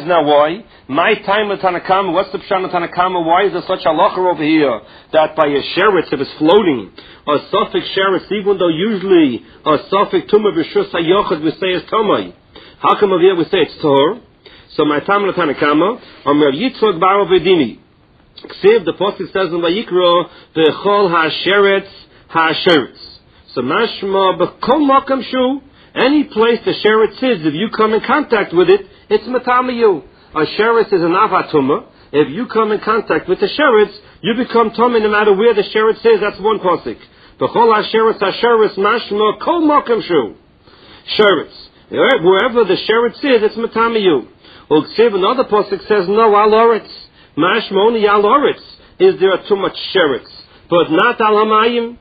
now why. My time of Tanakama, what's the Pshan of Tanakama? Why is there such a halacha over here that by a sheretz, if it's floating, a suffix sheretz, even though usually a suffix tumah b'shus hayochad we say is tomai. How come over here we say it's tor? So my time of Tanakama, Amar Yitzchak Bar Vedini. Ksiv, the Pasuk says in Vayikra, V'chol ha'sheretz ha'sheretz. So mashma b'kol makam shu, any place the sheretz is, if you come in contact with it, it's matamayu. A sheretz is an avatuma. If you come in contact with the sheretz, you become tummy no matter where the sheretz is. That's one pasuk. B'chol ha'sheretz ha'sheretz mashma kol makam shu. Sheretz. Wherever the sheretz is, it's matamayu. Ksiv, another pasuk says, no, al-oretz. Mashma only al-oretz is there too much sheretz, but not al-hamayim.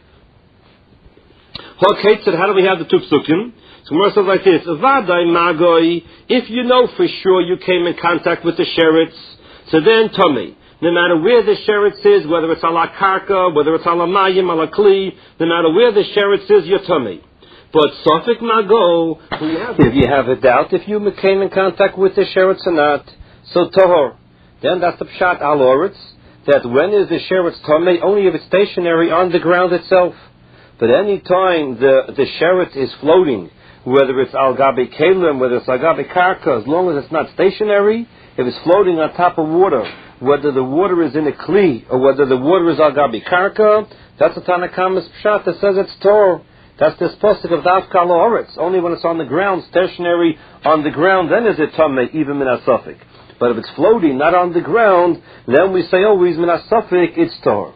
Okay, so how do we have the two psukim? So Gemara says like this: Vadai magoi. If you know for sure you came in contact with the sheretz, so then tummy. No matter where the sheretz is, whether it's ala karka, whether it's ala mayim, ala kli, no matter where the sheretz is, you're tummy. But sofik mago, if you have a doubt if you came in contact with the sheretz or not, so tahor. Then that's the pshat al oretz, that when is the sheretz tummy? Only if it's stationary on the ground itself. But any time the sheretz is floating, whether it's al gabi kalim, whether it's al gabi karka, as long as it's not stationary, if it's floating on top of water, whether the water is in a kli or whether the water is al gabi karka, that's a Tanakama's pshat that says it's tor. That's this pasuk of dafka al oretz. Only when it's on the ground, stationary on the ground, then is it tummy, even min asafik. But if it's floating, not on the ground, then we say always min asafik, it's tor.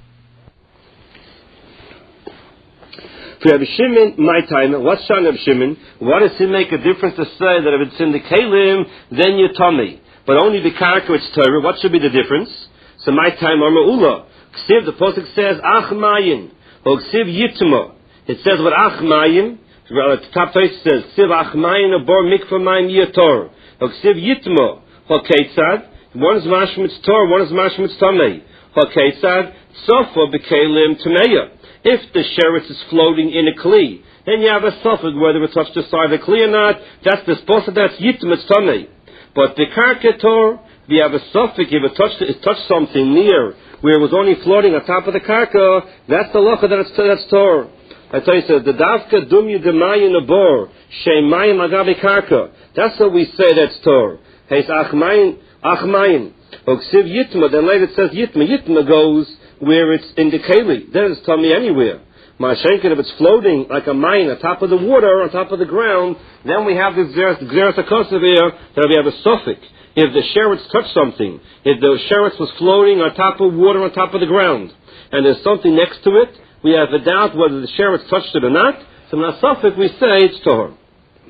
For Rabbi Shimon, my time, what's Shan Rabbi Shimon? What does it make a difference to say that if it's in the Kalim, then you're tummy? But only the Karka, it's Torah. What should be the difference? So my time, Amar Ula. Ksiv, the Pasuk says, Ach Mayin. Or Ksiv Yitma. It says what Ach Mayin. The top place says, Ksiv Ach Mayin, Abor Mikva Mayin Yator. Or Ksiv Yitma. Or Ketzad. One is Mashmitz Tor, one is Mashmitz Tamei. Or Ketzad. Sofa Bekalim Tameya. If the sheretz is floating in a kli, then you have a suffix whether it touched the side of the kli or not. That's the spot that's yitm tummy. But the karkator, we have a suffix if it touched something near where it was only floating on top of the karka. That's the locha that's tor. I tell you, so the davka dumya demayin abor shemayim agabi karka. That's what we say. That's tor. Hey, achmayin. Oksiv yitma. Then later it says yitma. Yitma goes where it's in the keli, then it's tummy anywhere. Ma'ashenkin, if it's floating like a mine on top of the water, on top of the ground, then we have this Gzeras HaKosav here, that we have a suffix. If the sheretz touched something, if the sheretz was floating on top of water, on top of the ground, and there's something next to it, we have a doubt whether the sheretz touched it or not, so in a suffix we say it's Torah.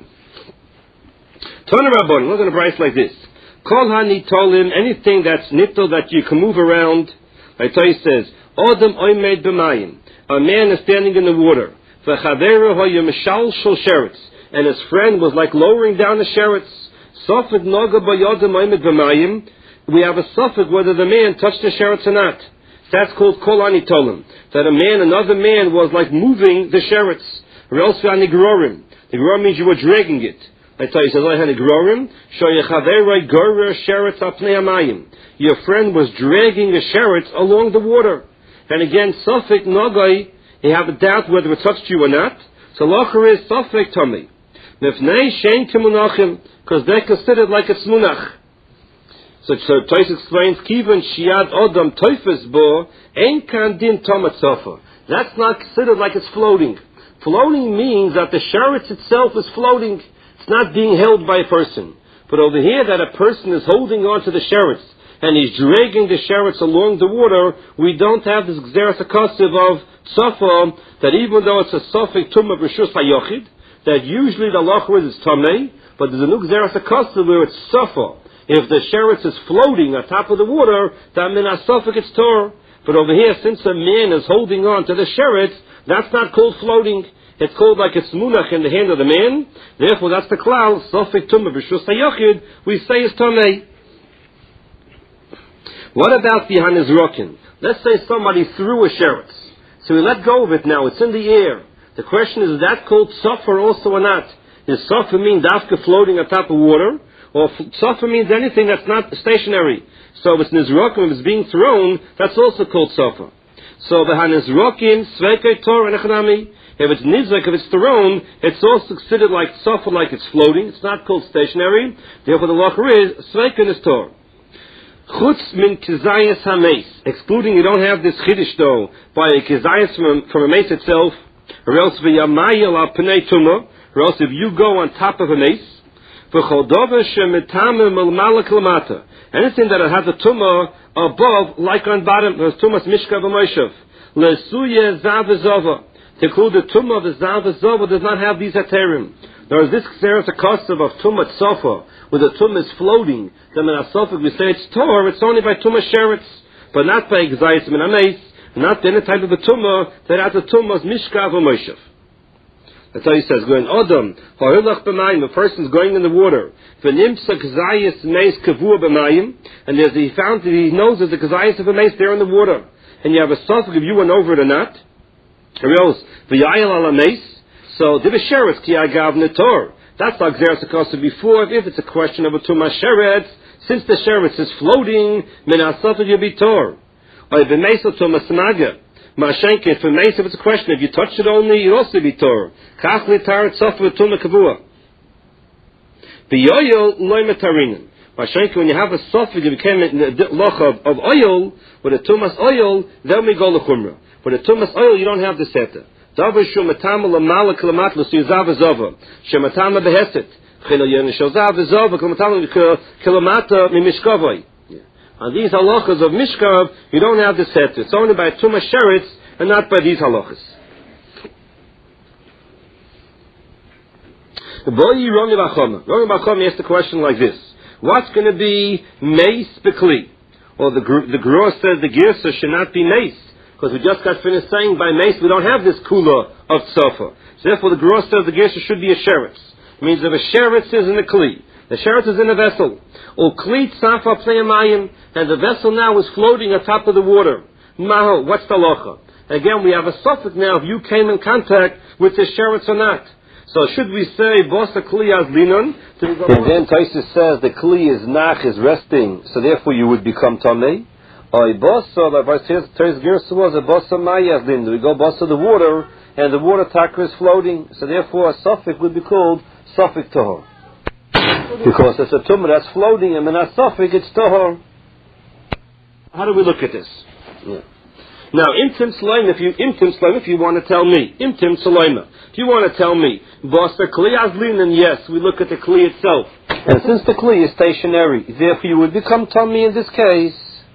Tana Rabbon, we're going to price like this. Kol ha-nitolim, anything that's nitol that you can move around. Like Torah says, Odom oimed b'mayim. A man is standing in the water. V'chaveru hoya mishal shel sheretz. And his friend was like lowering down the sheretz. Sofik noga b'yodom oimed b'mayim. We have a suffix whether the man touched the sheretz or not. That's called kol anitolim. That another man was like moving the sheretz. Or else v'anigrorim. The grorim means you were dragging it. Like Torah says, Grorim, shoyachaveru gorer sheretz apnei hamayim. Your friend was dragging a sheretz along the water. And again, Safek Nagai, you have a doubt whether it touched you or not. So Locher is Safek Tomei. Nefnei Shein Kimunachim, because they're considered like a smunach. So Tais explains, Kivan Shiad Odom Toifes Bo, Ein Kan Din Tomat Sofa. That's not considered like it's floating. Floating means that the sheretz itself is floating. It's not being held by a person. But over here, that a person is holding on to the sheretz, and he's dragging the sheretz along the water, we don't have this Gzeras HaKosav of Tzafa, that even though it's a Safek Tumah B'Shus HaYochid, that usually the Lachor is Tamei, but there's a new Gzeras HaKosav where it's Tzafa. If the sheretz is floating on top of the water, that min HaSafek it's Torah. But over here, since a man is holding on to the sheretz, that's not called floating. It's called like a smunach in the hand of the man. Therefore, that's the klal, Safek Tumah B'Shus HaYochid, we say is Tamei. What about the Hanizrokin? Let's say somebody threw a sheretz. So we let go of it now. It's in the air. The question is that called Safar also or not? Does Safar mean dafka floating on top of water? Or sofa means anything that's not stationary. So if it's nizrokim, if it's being thrown, that's also called sofa. So the hanizrokim, sveikei Torah, nechanami. If it's nizrak, if it's thrown, it's also considered like sofa, like it's floating. It's not called stationary. Therefore the locher is sveikei is Torah. Chutz min kizayas hameis. Excluding you don't have this chiddush though, by a kizayas from a mace itself, or else v'yamayel al pnei tumah, or else if you go on top of a mace, anything that has a tumah above, like on bottom, there's tumas mishkav v'moshav. Lesuye zav v'zova. To include the tumah of the zav v'zova does not have these heterim. There is this xeris akosov of tumah tzofa, where the tumah is floating. Then in asofik we say it's tor, it's only by tumah sheretz, but not by exayis min ameis, not any type of a tumah that has a tumah's mishkav v'moshav. That's how he says, going Odom, a person's going in the water. And he found that he knows there's a kazayas of a mace there in the water. And you have a suffix if you went over it or not. Or else, so sheretz ki agav netor. That's like Xeris before, if it's a question of a tumah sheretz, since the sheretz is floating, min asafik you'll be tor. Or if a mace or tumah smaga. Mashenke, for mace, if it's a question, if you touch it only, you'll also be tor. Kach litar tzaf v'tumah kavua. B'yoyel loy metarinen. Mashenke, when you have a suffix, it became a loch of oil, with a tumas oil, then we go l'chumra. With a tumas oil, you don't have the seta. Davar shu matama l'mala kilomatla, so you zav v'zova. Shematama beheset. Chino yen shel zav v'zova, kilomata mimishkavoi. On these halachas of mishkav, you don't have the set. It's only by tumah sheretz and not by these halachas. Rami Bachom asked the question like this: what's going to be mace bekli? Well, the Geror says the girsa should not be mace, because we just got finished saying by mace we don't have this kula of tzofa. So therefore, the Geror says the girsa should be a sheretz. It means if a sheretz is in the kli, the sheretz is in a vessel. Uklit safa pleimayim, and the vessel now is floating on top of the water. Maho, what's the locha? Again, we have a suffix now if you came in contact with the sheretz or not. So should we say bosa kli as linon? And then Taisus says the kli is nach, is resting, so therefore you would become tamei. Or bosa, like Taisus Gersa was a bosa maya as linon. We go bosa the water, and the water taka is floating, so therefore a suffix would be called suffix tahor. Because it's a tumah that's floating, and in a suffix it's tahor. How do we look at this? Yeah. Now, imtim sulaima, if you want to tell me, imtim sulaima, if you want to tell me, bosa kli azlin, yes, we look at the kli itself. And since the kli is stationary, therefore you would become tummy in this case.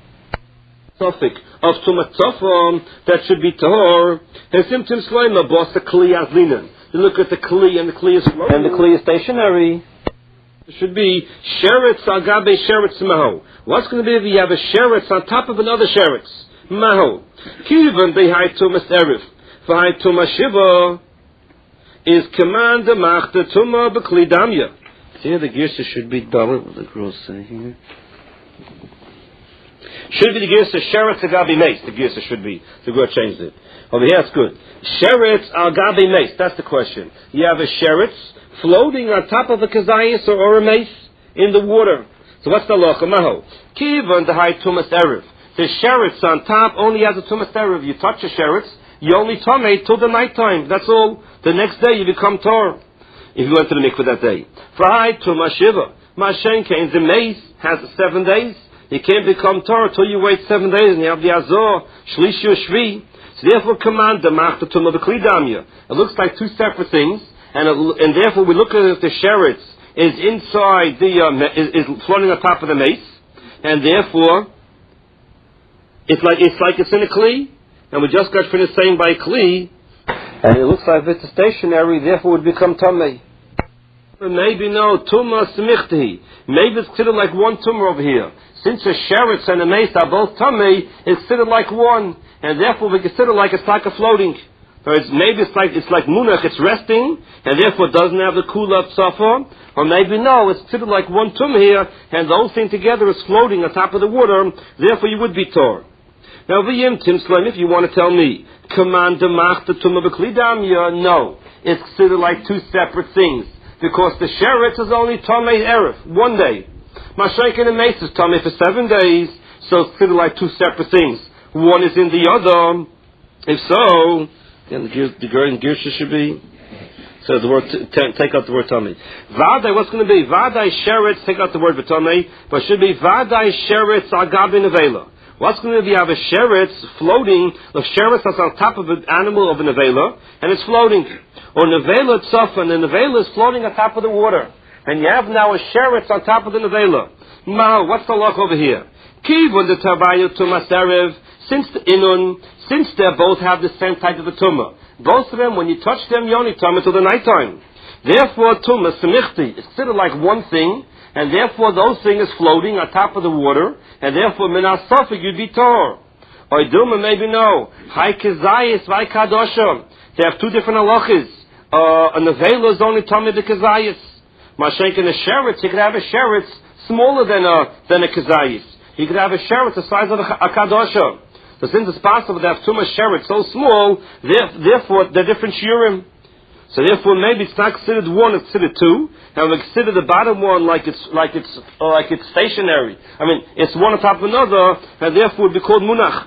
Suffix of tumat tzafon, that should be tahor. And imtim sulaima, bosa kli azlin. You look at the kli, and the kli is floating. And the kli is stationary. It should be sheretz al gabe sheretz maho. What's going to be if you have a sheretz on top of another sheretz? Maho. Kivan behai tumas erif. V'hai tumas shiva is command the machta tumah b'kli damya. See, the girsa should be double. What the girls say here? Should be the girsa sheretz al gabe mace. The girsa should be. The girl changed it. Over here, it's good. Sheretz al gabe mace. That's the question. You have a sheretz floating on top of a kazayas or a mace in the water. So what's the locha maho? Kivan the high tumas erev. The sheretz on top only has a tumas erev. You touch a sheretz, you only tomate till the night time. That's all. The next day you become tor. If you went to the mikveh that day. For high tumas shiva. Mashenkein, the mace has 7 days. You can't become tor till you wait 7 days and you have the azor, shlishi or shvi. So therefore command the machta tumah b'kli damya. It looks like two separate things. And therefore we look at it if the sheretz is inside is floating on top of the mace, and therefore it's like it's in a kli, and we just got finished saying by kli, and it looks like it's stationary, therefore it would become tamei. Maybe no tumah smichti. Maybe it's considered like one tumah over here. Since a sheretz and a mace are both tamei, it's considered like one, and therefore we consider like it's like a floating. Maybe it's like munach, it's resting, and therefore it doesn't have the kula of tzafon. Or maybe no, it's considered like one tumah here, and the whole thing together is floating on top of the water, therefore you would be tor. Now, v'yimtim slam, if you want to tell me, command the machta tumah b'kli damya, no. It's considered like two separate things. because the sheretz is only Tomei Erev, 1 day. Mashaykin and Mace is Tomei for 7 days, so it's considered like 2 separate things. One is in the other. If so, then the Gersha should be. So the word, take out the word Tomei. Vadai, what's going to be? Vadai sheretz, take out the word Tomei, but should be Vadai sheretz agabi nevela. What's going to be? You have a sheretz floating, the sheretz that's on top of an animal of a nevela, and it's floating. Or nevela itself, and the nevela is floating on top of the water. And you have now a sheretz on top of the nevela. Now, what's the look over here? Kivun the tabayu tumas erev, since they both have the same type of a tumah. Both of them, when you touch them, you only tumah till the nighttime. Therefore, tumah semichti is considered like one thing, and therefore those things is floating on top of the water, and therefore minas sofik you'd be tor. Oiduma maybe no. Hai kezayis, vai kadosha. They have 2 different halachas. A nevela is only tumah the kezayis. Mashenk in a sheretz, you could have a sheretz smaller than a kezayis. You could have a sheretz the size of a kadosha. So since it's possible to have too much sheretz so small, therefore they're different shiurim. So therefore maybe it's not considered 1, it's considered 2, and we consider the bottom one like it's stationary. I mean, it's one on top of another, and therefore it would be called munach.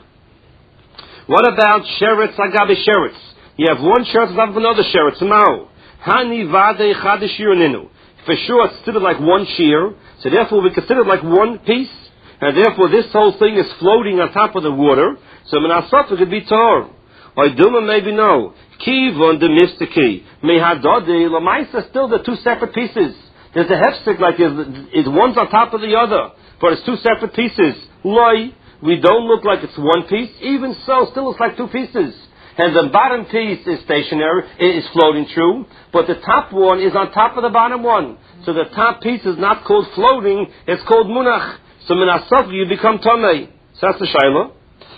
What about sheretz agabe sheretz? You have one sheretz on top of another sheretz. Now, hani vade chadish shiurininu. For sure, it's considered like one shear, so therefore we consider it like one piece, and therefore this whole thing is floating on top of the water, so Menasot could be tor. Or Duma maybe no. Kivon the mistiki. Mehadodi, Lamaisa still the 2 separate pieces. There's a hefsek like is one's on top of the other, but it's 2 separate pieces. Loi, we don't look like it's one piece, even so, still it's like 2 pieces. And the bottom piece is stationary, it is floating true, but the top one is on top of the bottom one. So the top piece is not called floating, it's called munach. So minasov, you become tomei. So that's the shayla.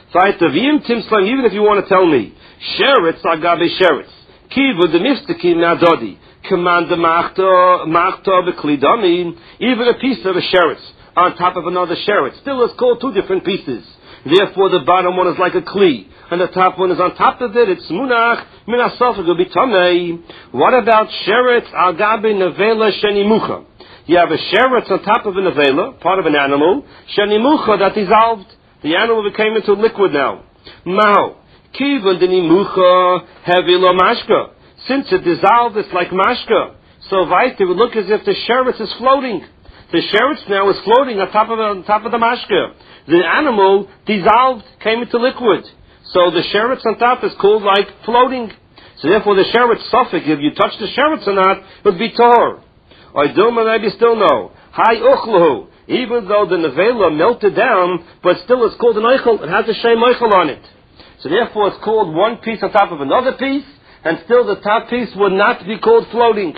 Even if you want to tell me, sheretz agabe sheretz, kivu the mistiki nadodi, command the machto beklidami, even a piece of a sheretz on top of another sheretz, still is called 2 different pieces. Therefore the bottom one is like a kli, and the top one is on top of it, it's munach, minasov, it will be tomei. What about sheretz agabe nevela shenimucha? You have a sheretz on top of a nevela, part of an animal, shenimucha, that dissolved. The animal became into liquid now. Mao, kivun denimucha hevilo mashka. Since it dissolved, it's like mashka. So it would look as if the sheretz is floating. The sheretz now is floating on top of the mashka. The animal dissolved, came into liquid. So the sheretz on top is called like floating. So therefore the sheretz suffix, if you touch the sheretz or not, it would be tor. Or Duma maybe still no. Hai uchlahu. Even though the nevela melted down, but still it's called an eichel. It has a shem eichel on it. So therefore it's called one piece on top of another piece, and still the top piece would not be called floating.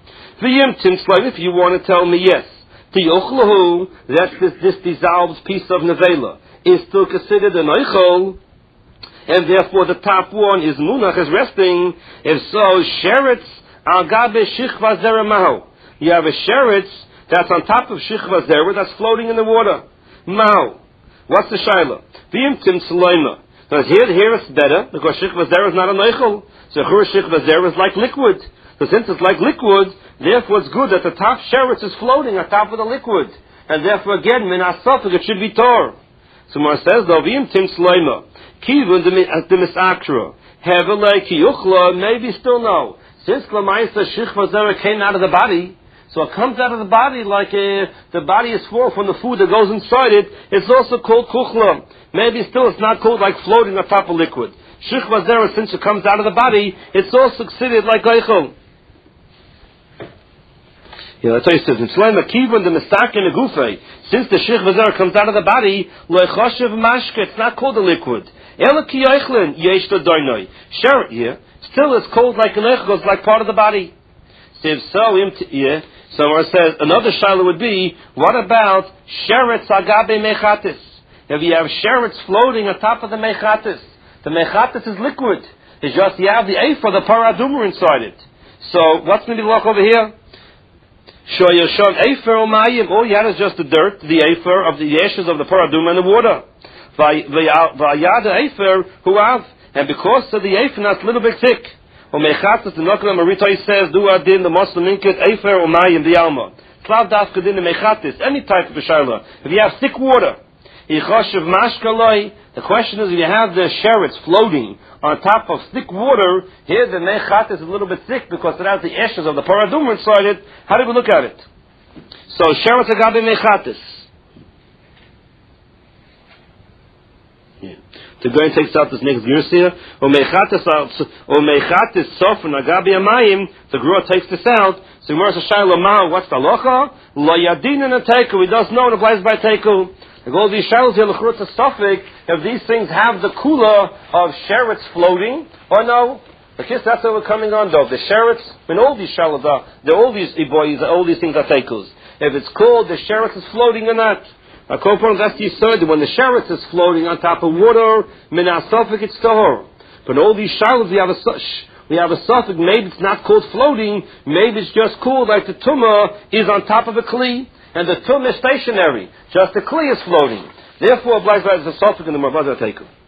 If you want to tell me yes, that this dissolved piece of nevela is still considered an eichel, and therefore the top one is munach, is resting. If so, sheretz al gabe shichva zeremahu. You have a sheretz that's on top of shichva zera that's floating in the water. Mao. What's the shaila? V'imtim tzloima. So here it's better because shichva zera is not an eichel. So shichva zera is like liquid. So since it's like liquid, therefore it's good that the top sheretz is floating on top of the liquid, and therefore again min asafik it should be tor. So Mar says though v'imtim tzloima. Kivun the misakra. Hevelei kiyuchla. Maybe still no. Since Lamaisa shichva zera came out of the body. So it comes out of the body like the body is full from the food that goes inside it. It's also called kuchla. Maybe still it's not called like floating on top of liquid. Shichva zera, since it comes out of the body, it's also considered like eichel. That's why he says, since the shichva zera comes out of the body, it's not called a liquid. Still it's called like an eichel, it's like part of the body. If so, so it says another shaila would be, what about sheretz agabe mechatis? If you have sheretz floating on top of the mechatis, the mechatis is liquid. It's just you have the ephor, the paraduma inside it. So what's going to be look over here? Shoyashon ephor umayim. All you had is just the dirt, the ephor of the ashes of the paraduma and the water. Vayada ephor huav, and because of the ephor, that's a little bit thick. Umechatas, the Nokla Maritoy says, Du Adin, the Muslim Inkit, Efer, Umayim, the Alma. Slav Dafkadin, the Mechatis, any type of B'Sharla. If you have thick water, Yichoshev Mashkaloi, the question is, if you have the sherets floating on top of thick water, here the Mechatis is a little bit thick because it has the ashes of the Paradum inside it. How do we look at it? So, sherets agabe Mechatis. The guy takes out this next verse here. Omechatis sofen agabi amayim. The Gemara takes this out. So Gemara says, "Shayla what's the locha? Lo yadin in a tekel. He doesn't know it applies by tekel. Like all these shaylos here, l'churut a suffix. If these things have the kula of sherets floating or no, because that's what we're coming on though. The sherets, when all these shaylos are, all these iboyis, all these things are tekels. If it's called the sherets is floating or not. A kopon, that's the third. When the sheretz is floating on top of water, min asofik it's tahor. But all these shalos we have a suffix. Maybe it's not called floating. Maybe it's just called like the tumah is on top of a kli, and the tumah is stationary. Just the kli is floating. Therefore, a suffix in the marbazah teikum.